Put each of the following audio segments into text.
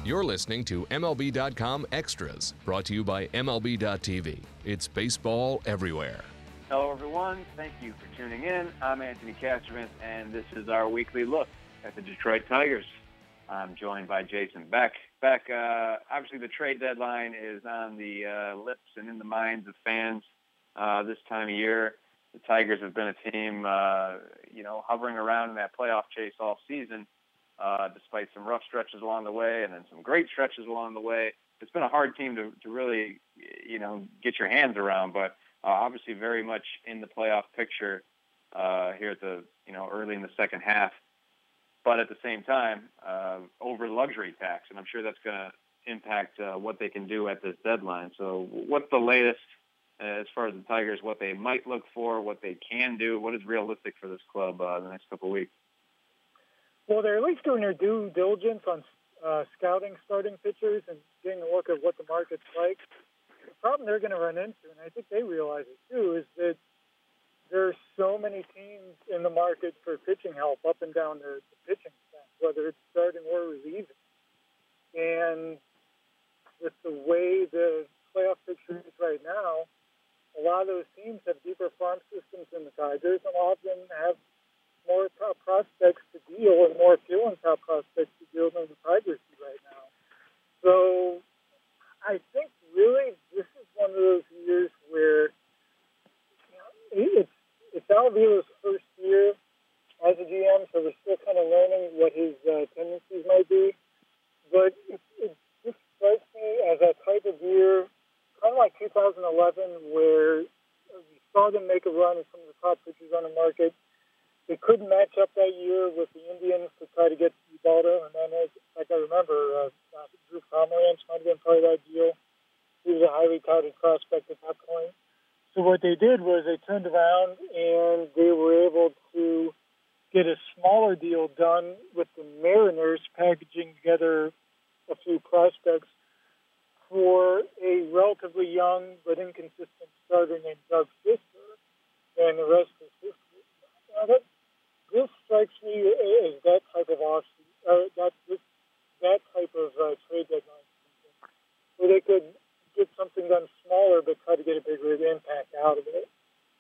You're listening to MLB.com Extras, brought to you by MLB.tv. It's baseball everywhere. Hello, everyone. Thank you for tuning in. I'm Anthony Castrovince, and this is our weekly look at the Detroit Tigers. I'm joined by Jason Beck. Beck, obviously the trade deadline is on the lips and in the minds of fans this time of year. The Tigers have been a team, hovering around in that playoff chase all season, despite some rough stretches along the way and then some great stretches along the way. It's been a hard team to really, get your hands around, but obviously very much in the playoff picture here at the, early in the second half. But at the same time, over luxury tax, and I'm sure that's going to impact what they can do at this deadline. So what's the latest as far as the Tigers, what they might look for, what they can do, what is realistic for this club the next couple of weeks? Well, they're at least doing their due diligence on scouting starting pitchers and getting a look at what the market's like. The problem they're going to run into, and I think they realize it too, is that there are so many teams in the market for pitching help up and down the pitching stack, whether it's starting or relieving. And with the way the playoff picture is right now, a lot of those teams have deeper farm systems than the Tigers, and a lot of them have more top prospects to deal and more appealing top prospects to deal than the Tigers do right now. So I think really this is one of those years where it's Al Vila's first year as a GM, so we're still kind of learning what his tendencies might be. But it just strikes me as a type of year, kind of like 2011, where we saw them make a run at some of the top pitchers on the market. They couldn't match up that year with the Indians to try to get Ubaldo, and then, like I remember, Drew Pomeranz might have been part of that deal. He was a highly touted prospect at that point. So what they did was they turned around and they were able to get a smaller deal done with the Mariners, packaging together a few prospects for a relatively young but inconsistent starter named Doug Fister, and the rest is history. This strikes me as that type of that type of trade deadline, where they could get something done smaller but try to get a bigger impact out of it.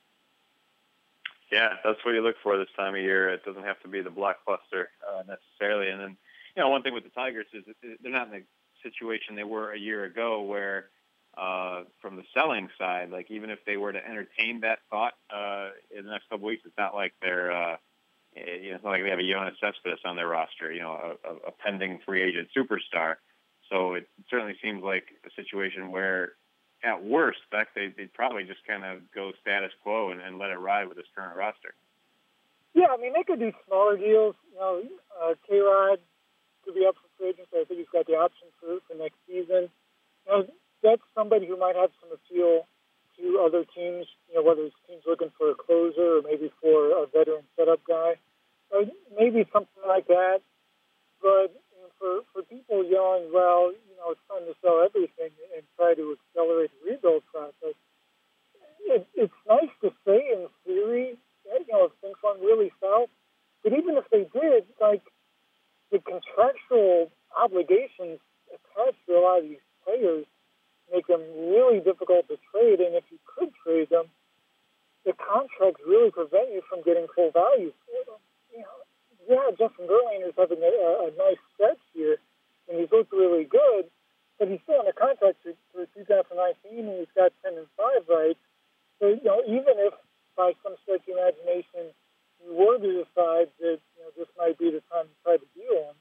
Yeah, that's what you look for this time of year. It doesn't have to be the blockbuster necessarily. And then, one thing with the Tigers is that they're not in the situation they were a year ago where from the selling side, like even if they were to entertain that thought in the next couple of weeks, it's not like they're, it's not like they have a Yoenis Cespedes on their roster, a pending free agent superstar. So it certainly seems like a situation where, at worst, they'd probably just kind of go status quo and let it ride with this current roster. Yeah, I mean, they could do smaller deals. K-Rod could be up for free agency. I think he's got the option for next season. That's somebody who might have some appeal to other teams, whether it's teams looking for a closer or maybe for a veteran setup guy. Maybe something like that. But for people yelling, well, it's time to sell everything and try to accelerate the rebuild process, it's nice to say in theory that, if things went really south. But even if they did, like, the contractual obligations attached to a lot of these players make them really difficult to trade. And if you could trade them, the contracts really prevent you from getting full value for them. Justin Verlander's having a nice stretch here, and he's looked really good, but he's still on a contract for 2019, and he's got 10-5 rights. So, even if by some stretch of imagination you were to decide that this might be the time to try to deal him,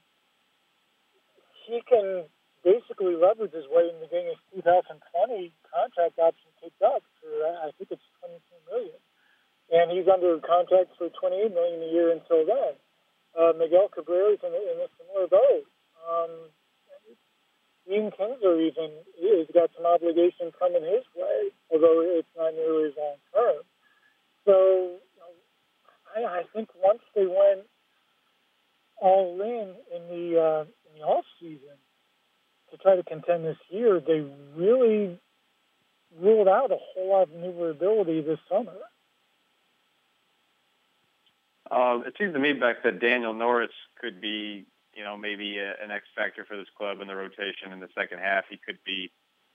he can basically leverage his way into getting his 2020 contract option kicked up for I think it's $22 million, and he's under contract for $28 million a year until then. Miguel Cabrera's in a similar boat. Ian Kinsler even has got some obligations coming his way, although it's not nearly as long term. So I think once they went all in the off season to try to contend this year, they really ruled out a whole lot of maneuverability this summer. It seems to me, Beck, that Daniel Norris could be, maybe an X factor for this club in the rotation in the second half. He could be,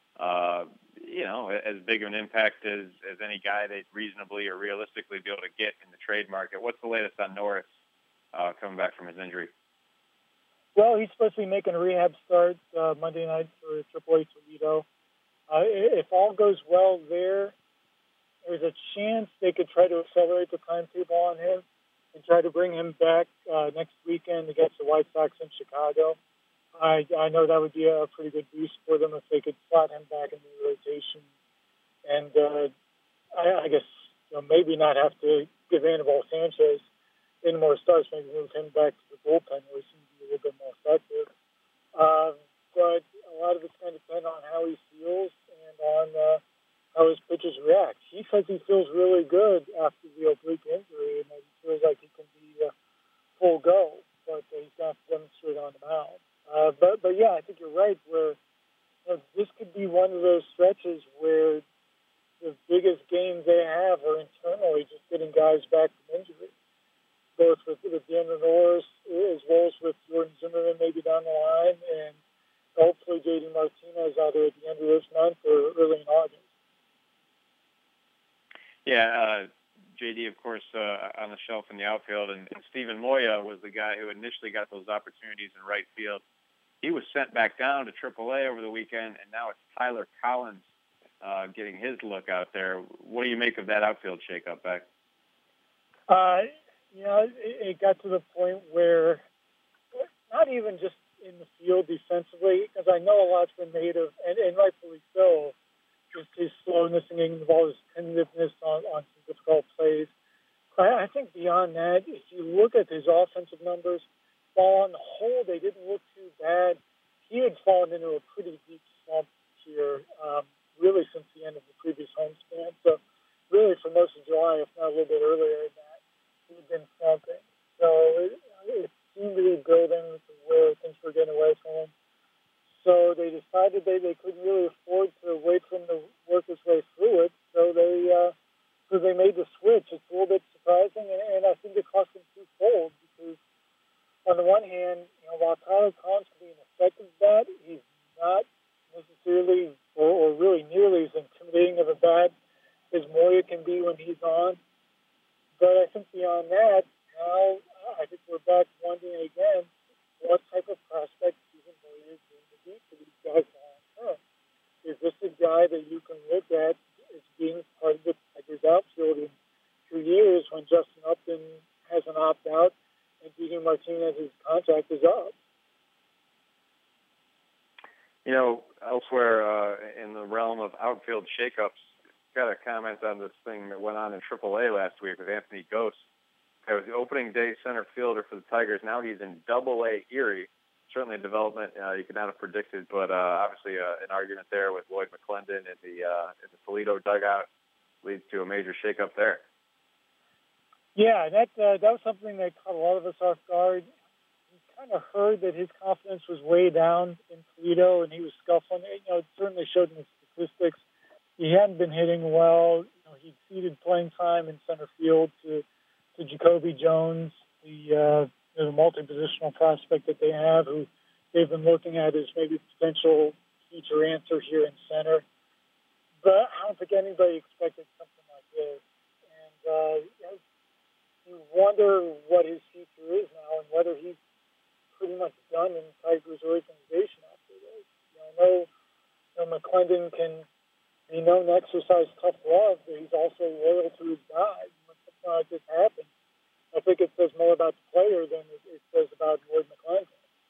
as big of an impact as any guy they'd reasonably or realistically be able to get in the trade market. What's the latest on Norris coming back from his injury? Well, he's supposed to be making a rehab start Monday night for AAA Toledo. If all goes well there's a chance they could try to accelerate the timetable on him and try to bring him back next weekend against the White Sox in Chicago. I know that would be a pretty good boost for them if they could slot him back in the rotation. And I guess maybe not have to give Anibal Sanchez any more starts, maybe move him back to the bullpen where he seems to be a little bit more effective. But a lot of it's going to depend on how he feels and on how his pitchers react. He says he feels really good after the oblique injury and that he feels like he can be full go, but he's going to have to demonstrate on the mound. But yeah, I think you're right. Where this could be one of those stretches where the biggest gains they have are internally just getting guys back from injury, both with Daniel Norris as well as with Jordan Zimmerman maybe down the line, and hopefully JD Martinez either at the end of this month or early in August. Yeah, JD, of course, on the shelf in the outfield, and Steven Moya was the guy who initially got those opportunities in right field. He was sent back down to AAA over the weekend, and now it's Tyler Collins getting his look out there. What do you make of that outfield shakeup, Beck? It got to the point where not even just in the field defensively, because I know a lot's been made of, and rightfully so, just his slowness and getting the ball, his tentativeness on some difficult plays. I think beyond that, if you look at his offensive numbers, while on the whole they didn't look too bad, he had fallen into a pretty deep slump here, really since the end of the previous homestand. So really for most of July, if not a little bit earlier than that, he had been slumping. So it seemed to be building to where things were getting away from him. So they decided they couldn't really afford to wait for him to work his way through it. So they made the switch. It's a little bit surprising, and I think it cost them twofold because on the one hand, while Tyler Collins can be an effective bat, he's not necessarily or really nearly as intimidating of a bat as Moya can be when he's on. But I think beyond that, now I think we're back wondering again what type of prospect Steven Moya is going to be for these guys long term. Is this a guy that you can look at as being part of the Tigers outfield in 2 years when Justin Upton has an opt-out and D.J. Martinez's contract is up? Elsewhere in the realm of outfield shakeups, got a comment on this thing that went on in AAA last week with Anthony Gose. He was the opening day center fielder for the Tigers. Now he's in Double-A Erie. Certainly a development you could not have predicted, but obviously an argument there with Lloyd McClendon in the Toledo dugout leads to a major shakeup there. Yeah, that was something that caught a lot of us off guard. We kind of heard that his confidence was way down in Toledo, and he was scuffling. It certainly showed in the statistics. He hadn't been hitting well. He ceded playing time in center field to Jacoby Jones, the multi-positional prospect that they have, who they've been looking at as maybe potential future answer here in center. But I don't think anybody expected something like this. And you wonder what his future is now and whether he's pretty much done in the Tigers organization after this. I know McClendon can be known to exercise tough love, but he's also loyal to his guys. When something like this happens, I think it says more about the player than it says about Lloyd McClendon.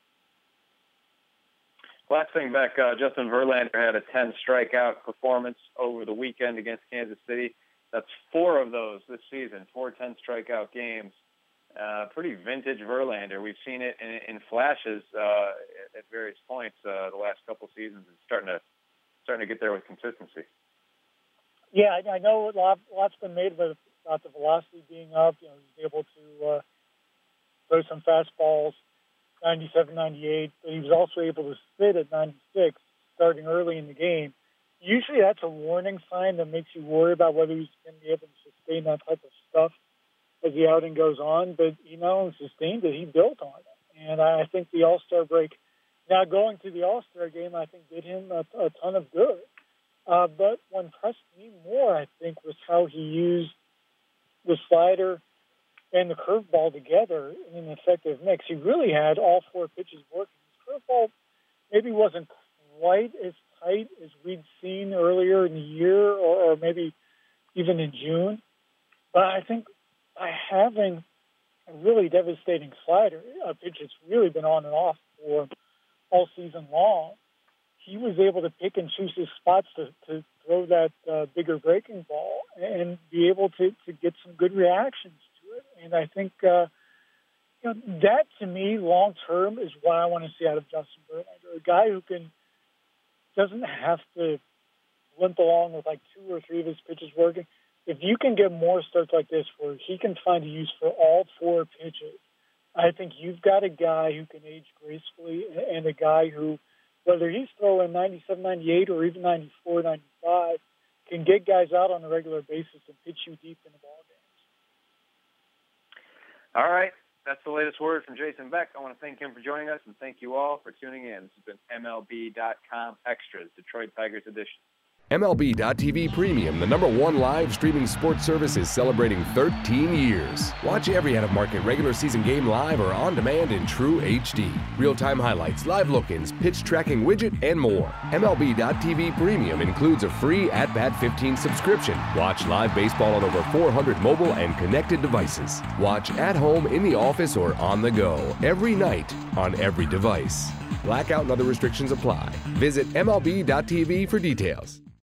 Last thing, Beck, Justin Verlander had a 10 strikeout performance over the weekend against Kansas City. That's 4 of those this season, 4 10 strikeout games. Pretty vintage Verlander. We've seen it in flashes at various points the last couple seasons. It's starting to get there with consistency. Yeah, I know lots been made about the velocity being up. He's able to throw some fastballs, 97, 98, but he was also able to sit at 96 starting early in the game. Usually that's a warning sign that makes you worry about whether he's going to be able to sustain that type of stuff as the outing goes on. But he not only sustained it, he built on it. And I think the All-Star break, now going to the All-Star game, I think did him a ton of good. But what impressed me more, I think, was how he used the slider and the curveball together in an effective mix. He really had all four pitches working. His curveball maybe wasn't quite as tight as we'd seen earlier in the year or maybe even in June. But I think by having a really devastating slider, a pitch that's really been on and off for all season long, he was able to pick and choose his spots to throw that bigger breaking ball and be able to get some good reactions to it. And I think that, to me, long term is what I want to see out of Justin Verlander, a guy who doesn't have to limp along with like two or three of his pitches working. If you can get more starts like this where he can find a use for all four pitches, I think you've got a guy who can age gracefully and a guy who, whether he's throwing 97, 98, or even 94, 95, can get guys out on a regular basis and pitch you deep in the ball games. All right. That's the latest word from Jason Beck. I want to thank him for joining us, and thank you all for tuning in. This has been MLB.com Extras, Detroit Tigers edition. MLB.TV Premium, the #1 live streaming sports service, is celebrating 13 years. Watch every out-of-market regular season game live or on demand in true HD. Real-time highlights, live look-ins, pitch tracking widget, and more. MLB.TV Premium includes a free At-Bat 15 subscription. Watch live baseball on over 400 mobile and connected devices. Watch at home, in the office, or on the go, every night, on every device. Blackout and other restrictions apply. Visit MLB.TV for details.